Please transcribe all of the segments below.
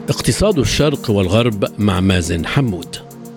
اقتصاد الشرق والغرب مع مازن حمود.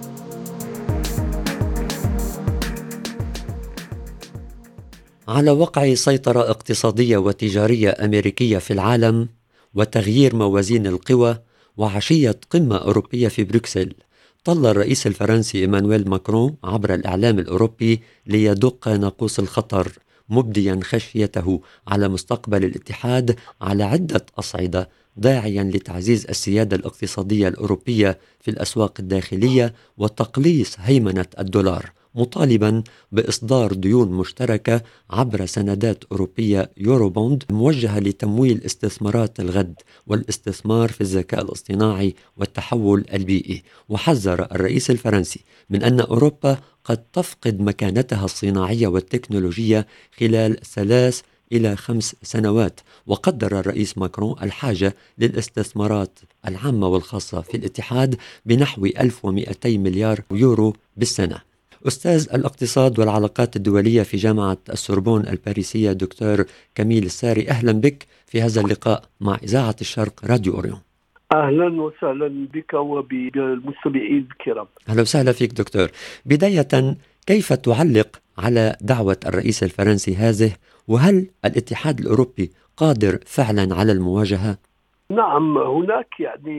على وقع سيطرة اقتصادية وتجارية أمريكية في العالم وتغيير موازين القوى وعشية قمة أوروبية في بروكسل، طل الرئيس الفرنسي إيمانويل ماكرون عبر الإعلام الأوروبي ليدق ناقوس الخطر، مبديا خشيته على مستقبل الاتحاد على عدة أصعدة، داعيا لتعزيز السيادة الاقتصادية الأوروبية في الأسواق الداخلية وتقليص هيمنة الدولار، مطالبا بإصدار ديون مشتركة عبر سندات أوروبية يوروبوند موجهة لتمويل استثمارات الغد والاستثمار في الذكاء الاصطناعي والتحول البيئي. وحذر الرئيس الفرنسي من أن أوروبا قد تفقد مكانتها الصناعية والتكنولوجية خلال 3 إلى 5 سنوات، وقدر الرئيس ماكرون الحاجة للاستثمارات العامة والخاصة في الاتحاد بنحو 1200 مليار يورو بالسنة. أستاذ الاقتصاد والعلاقات الدولية في جامعة السوربون الباريسية دكتور كميل الساري، أهلا بك في هذا اللقاء مع إذاعة الشرق راديو أوريون. أهلا وسهلا بك وبالمستمعين الكرام. أهلا وسهلا فيك دكتور. بداية، كيف تعلق على دعوة الرئيس الفرنسي هذه، وهل الاتحاد الأوروبي قادر فعلا على المواجهة؟ نعم، هناك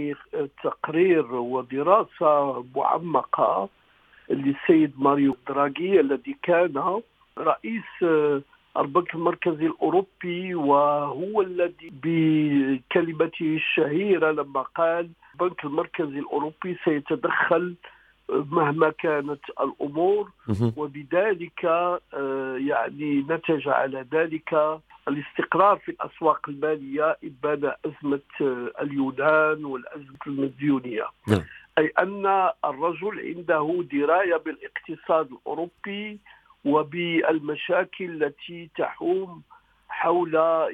تقرير ودراسة معمقة للسيد ماريو دراغي الذي كان رئيس البنك المركزي الأوروبي، وهو الذي بكلمته الشهيرة لما قال البنك المركزي الأوروبي سيتدخل مهما كانت الأمور، وبذلك نتج على ذلك الاستقرار في الأسواق المالية إبان أزمة اليونان والأزمة المديونية. أي أن الرجل عنده دراية بالاقتصاد الأوروبي وبالمشاكل التي تحوم حول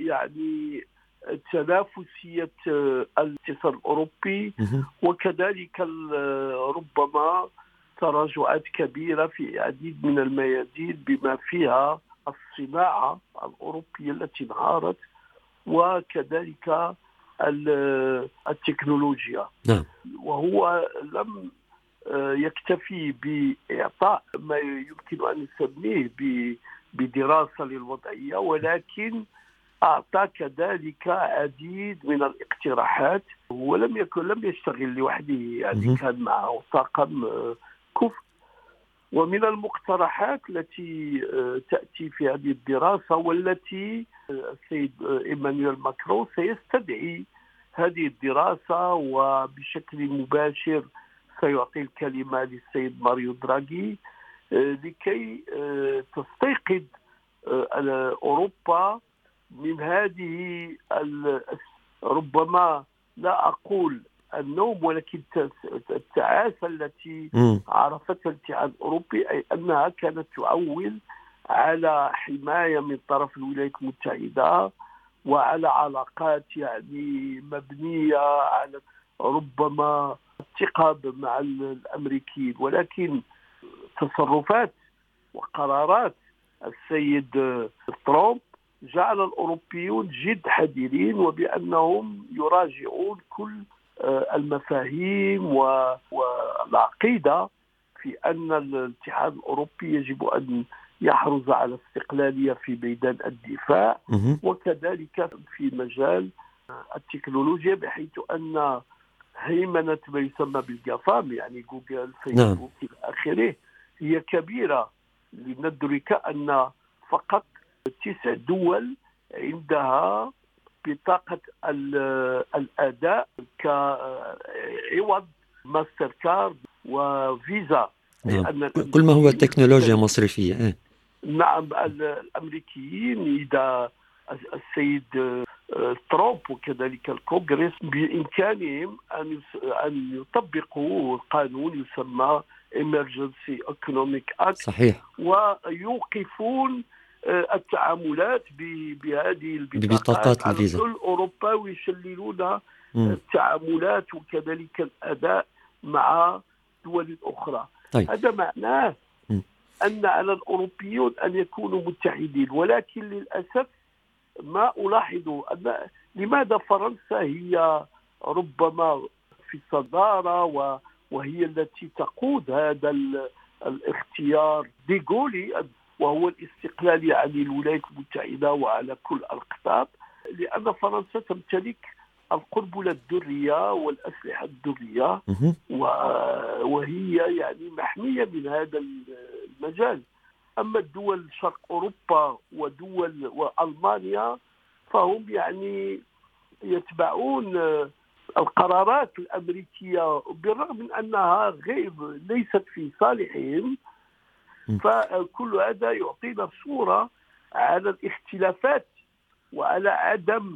تنافسية الاقتصاد الأوروبي، وكذلك ربما تراجعات كبيرة في العديد من الميادين بما فيها الصناعة الأوروبية التي انهارت وكذلك التكنولوجيا. وهو لم يكتفي بإعطاء ما يمكن أن نسميه بدراسة للوضعية، ولكن أعطى كذلك عديد من الاقتراحات، ولم يشتغل لوحده، كان معه طاقم كفء. ومن المقترحات التي تأتي في هذه الدراسة والتي السيد إيمانويل ماكرون سيستدعي هذه الدراسة وبشكل مباشر سيعطي الكلمة للسيد ماريو دراغي لكي تستيقظ أوروبا من هذه ربما لا أقول النوم ولكن التعاسة التي عرفتها الاتحاد الأوروبي، أي أنها كانت تعول على حماية من طرف الولايات المتحدة وعلى علاقات مبنية على ربما الثقة مع الأمريكيين، ولكن تصرفات وقرارات السيد ترامب جعل الأوروبيون جد حذرين، وبأنهم يراجعون كل المفاهيم والعقيدة في أن الاتحاد الأوروبي يجب أن يحرز على استقلالية في ميدان الدفاع وكذلك في مجال التكنولوجيا، بحيث أن هيمنة ما يسمى بالجافام جوجل فيسبوك إلى آخره هي كبيرة، لندرك أن فقط 9 دول عندها بطاقة الأداء كعوض ماستر كارد وفيزا. كل ما هو التكنولوجيا مصرفية. نعم، الأمريكيين إذا السيد ترامب وكذلك الكونغرس بإمكانهم أن يطبقوا قانون يسمى Emergency Economic Act. صحيح. ويوقفون التعاملات بهذه البطاقات الفيزا. كل أوروبا ويشللون التعاملات وكذلك الأداء مع دول أخرى. هذا معناه أن على الأوروبيون أن يكونوا متحدين، ولكن للأسف ما ألاحظ أن لماذا فرنسا هي ربما في الصدارة وهي التي تقود هذا الاختيار ديغولي، وهو الاستقلال عن الولايات المتحدة وعلى كل الأقطاب، لأن فرنسا تمتلك القنبلة الذرية والأسلحة الذرية وهي يعني محمية من هذا المجال. أما الدول شرق أوروبا ودول وألمانيا فهم يعني يتبعون القرارات الأمريكية بالرغم من أنها ليست في صالحهم. فكل هذا يعطينا صورة على الاختلافات وعلى عدم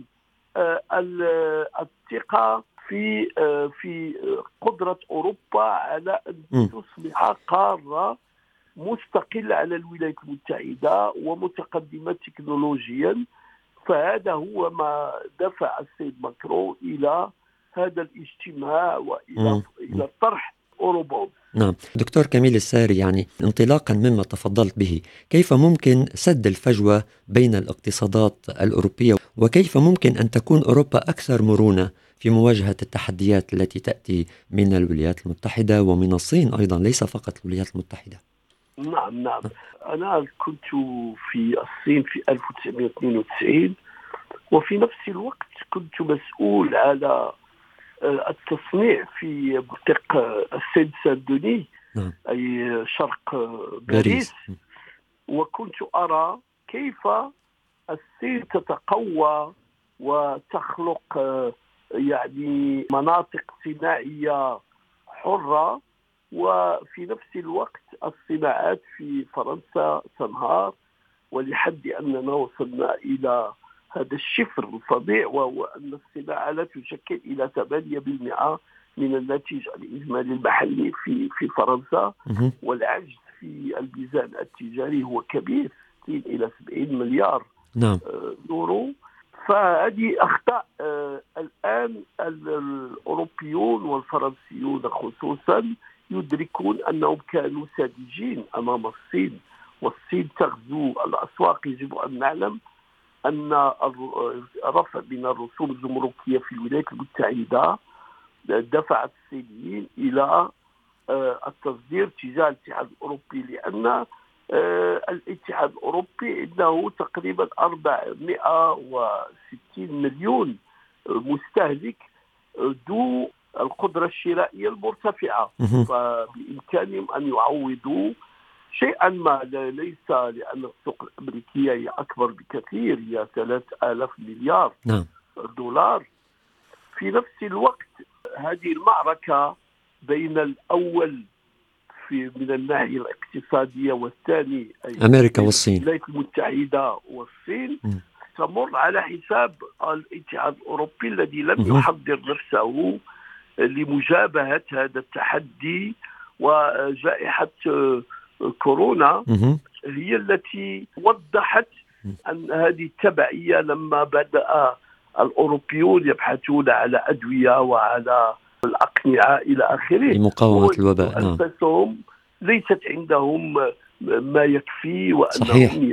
الثقة في قدرة أوروبا على أن تصبح قارة مستقلة على الولايات المتحدة ومتقدمة تكنولوجيا. فهذا هو ما دفع السيد ماكرون إلى هذا الاجتماع وإلى طرح أوروبا. نعم دكتور كميل الساري، يعني انطلاقا مما تفضلت به، كيف ممكن سد الفجوة بين الاقتصادات الأوروبية، وكيف ممكن أن تكون أوروبا أكثر مرونة في مواجهة التحديات التي تأتي من الولايات المتحدة ومن الصين أيضا، ليس فقط الولايات المتحدة؟ نعم أنا كنت في الصين في 1992 وفي نفس الوقت كنت مسؤول على التصنيع في منطقة السيد ساندوني أي شرق باريس. وكنت أرى كيف الصين تتقوى وتخلق يعني مناطق صناعية حرة، وفي نفس الوقت الصناعات في فرنسا تنهار، ولحد أننا وصلنا إلى هذا الشفر الفظيع، وهو أن الصناعة لا تشكل إلى 8% من الناتج الإجمالي المحلي في فرنسا، والعجز في الميزان التجاري هو كبير، 60 إلى 70 مليار يورو. فهذه أخطاء الآن الأوروبيون والفرنسيون خصوصا يدركون أنهم كانوا ساذجين أمام الصين، والصين تغزو الأسواق. يجب أن نعلم أن الرفع من الرسوم الجمركية في الولايات المتحدة دفعت الصينيين إلى التصدير تجاه الاتحاد الأوروبي، لأن الاتحاد الأوروبي عنده تقريبا 460 مليون مستهلك ذو القدرة الشرائية المرتفعة، فبإمكانهم أن يعوضوا شيئا ما، ليس لأن السوق الأمريكية هي أكبر بكثير، هي 3000 مليار دولار. في نفس الوقت هذه المعركة بين الأول من الناحية الاقتصادية والثاني أمريكا والصين، الولايات المتحدة والصين، تمر على حساب الاتحاد الأوروبي الذي لم يحضر نفسه لمجابهة هذا التحدي. وجائحة كورونا هي التي وضحت أن هذه التبعية لما بدأ الأوروبيون يبحثون على أدوية وعلى الأقنعة إلى آخره لمقاومة الوباء. أنفسهم ليست عندهم ما يكفي وأنهم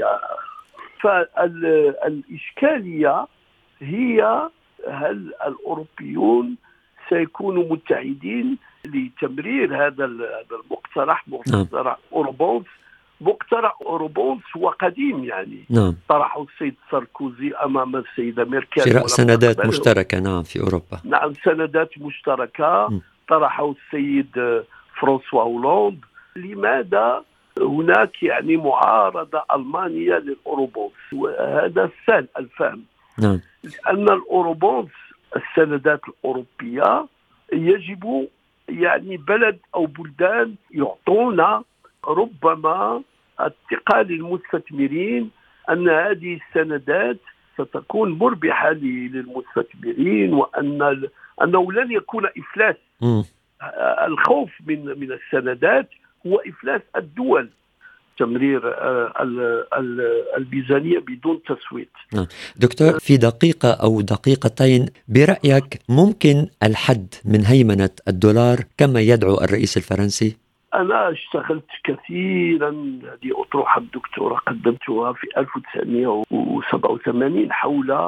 فالإشكالية هي هل الأوروبيون سيكونوا متحدين لتمرير هذا المقترح، مقترح أوروبونس. مقترح أوروبونس هو قديم يعني، طرحه السيد ساركوزي أمام السيدة ميركل، شراء سندات مشتركة في أوروبا. سندات مشتركة طرحه السيد فرانسوا هولاند. لماذا هناك يعني معارضة ألمانية للأوروبونس؟ وهذا سهل الفهم، لأن الأوروبونس السندات الأوروبية يجب يعني بلد أو بلدان يعطونا ربما الثقة للمستثمرين أن هذه السندات ستكون مربحة للمستثمرين، وأنه لن يكون إفلاس. الخوف من السندات هو إفلاس الدول، تمرير الميزانية بدون تصويت. دكتور، في دقيقة أو دقيقتين برأيك ممكن الحد من هيمنة الدولار كما يدعو الرئيس الفرنسي؟ أنا اشتغلت كثيرا، هذه أطروحة الدكتوراه قدمتها في 1987 حول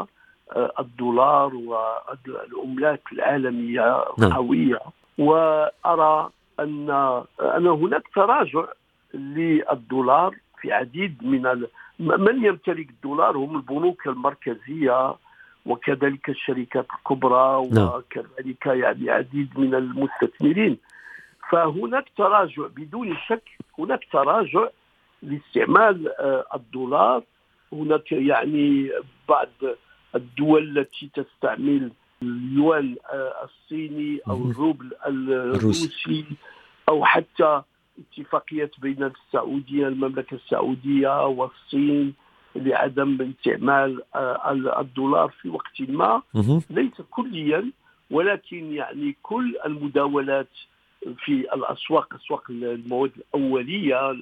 الدولار والعملات العالمية القوية. وأرى أن هناك تراجع للدولار في عديد من يمتلك الدولار هم البنوك المركزية وكذلك الشركات الكبرى وكذلك يعني عديد من المستثمرين. فهناك تراجع بدون شك، هناك تراجع لاستعمال الدولار. هناك يعني بعض الدول التي تستعمل اليوان الصيني أو الروبل الروسي أو حتى اتفاقيات بين السعودية المملكة السعودية والصين لعدم استعمال الدولار في وقت ما، ليس كليا ولكن يعني كل المداولات في الأسواق، أسواق المواد الأولية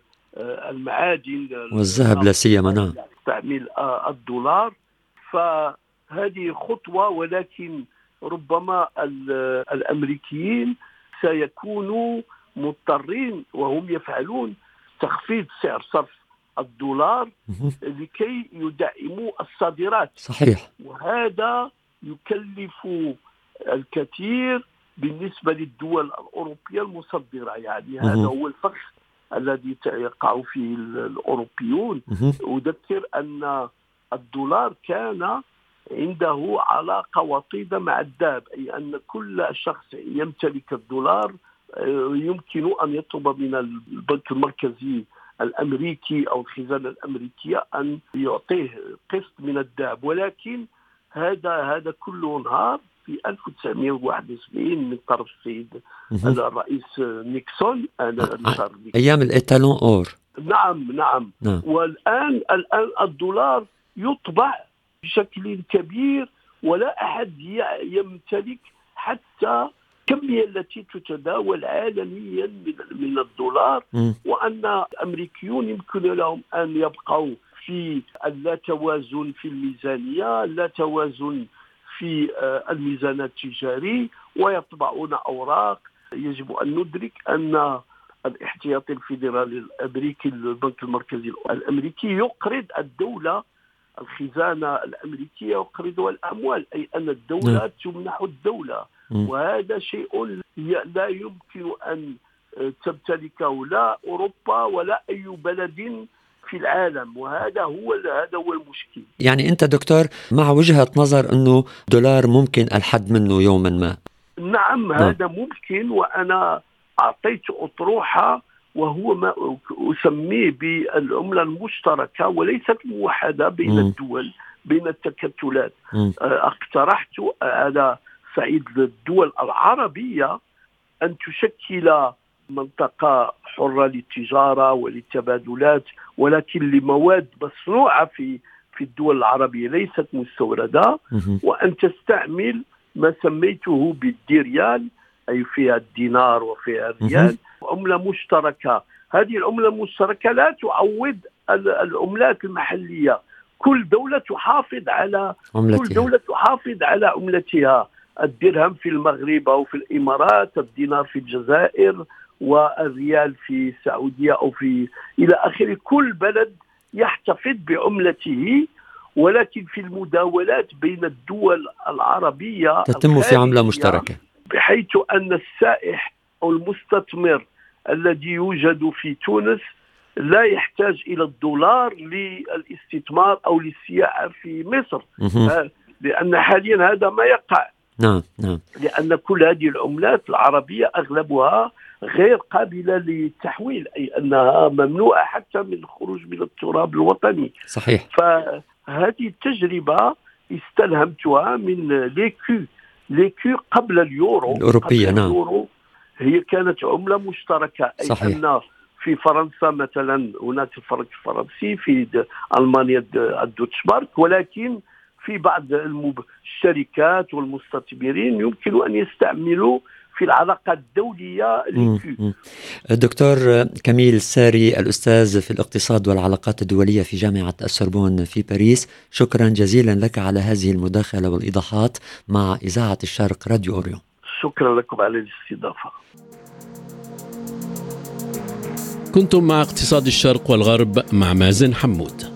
المعادن والذهب لا سيما تستعمل الدولار. فهذه خطوة، ولكن ربما الأمريكيين سيكونوا مضطرين وهم يفعلون تخفيض سعر صرف الدولار لكي يدعموا الصادرات. صحيح. وهذا يكلف الكثير بالنسبة للدول الأوروبية المصدرة. يعني هذا هو الفخ الذي يقع فيه الأوروبيون. أذكر أن الدولار كان عنده علاقة وطيدة مع الذهب، أي أن كل شخص يمتلك الدولار يمكن أن يطلب من البنك المركزي الأمريكي أو الخزانة الأمريكية أن يعطيه قسط من الذهب. ولكن هذا كله انهار في 1971 من طرف السيد الرئيس نيكسون أيام الإيتالون أور. نعم. والآن الدولار يطبع بشكل كبير ولا أحد يمتلك حتى الكمية التي تتداول عالميا من الدولار. وأن الأمريكيون يمكن لهم أن يبقوا في اللا توازن في الميزانية، لا توازن في الميزان التجاري، ويطبعون أوراق. يجب أن ندرك أن الاحتياطي الفيدرالي الأمريكي، البنك المركزي الأمريكي، يقرض الدولة، الخزانة الأمريكية يقرضها الأموال، أي أن الدولة تمنح الدولة. وهذا شيء لا يمكن أن تمتلكه لا أوروبا ولا أي بلد في العالم. وهذا هو المشكل. يعني أنت دكتور مع وجهة نظر أنه دولار ممكن الحد منه يوما ما؟ نعم. هذا ممكن، وأنا أعطيت أطروحة وهو ما أسميه بالعملة المشتركة وليست موحدة بين الدول، بين التكتلات. اقترحت على صعيد الدول العربية أن تشكل منطقة حرة للتجارة وللتبادلات، ولكن لمواد مصنوعة في الدول العربية ليست مستوردة، وأن تستعمل ما سميته بالديريال، أي فيها الدينار وفيها الريال، عملة مشتركة. هذه العملة المشتركة لا تعوض العملات المحلية. كل دولة تحافظ على عملتها. الدرهم في المغرب أو في الإمارات، الدينار في الجزائر، والريال في السعودية أو إلى آخره. كل بلد يحتفظ بعملته، ولكن في المداولات بين الدول العربية تتم في عملة مشتركة، بحيث أن السائح أو المستثمر الذي يوجد في تونس لا يحتاج إلى الدولار للاستثمار أو للسياحة في مصر، لأن حاليا هذا ما يقع. نعم. لأن كل هذه العملات العربية أغلبها غير قابلة للتحويل، أي أنها ممنوعة حتى من الخروج من التراب الوطني. صحيح. فهذه التجربة استلهمتها من ليكو قبل اليورو الأوروبية. اليورو هي كانت عملة مشتركة، أي صحيح. أن في فرنسا مثلا هناك الفرنك الفرنسي، في ألمانيا الدوتش مارك، ولكن في بعض الشركات والمستثمرين يمكن أن يستعملوا في العلاقات الدولية ليكو. الدكتور كميل ساري، الأستاذ في الاقتصاد والعلاقات الدولية في جامعة السوربون في باريس، شكرا جزيلا لك على هذه المداخلة والإيضاحات مع إذاعة الشرق راديو أوريون. شكرا لكم على الاستضافة. كنتم مع اقتصاد الشرق والغرب مع مازن حمود.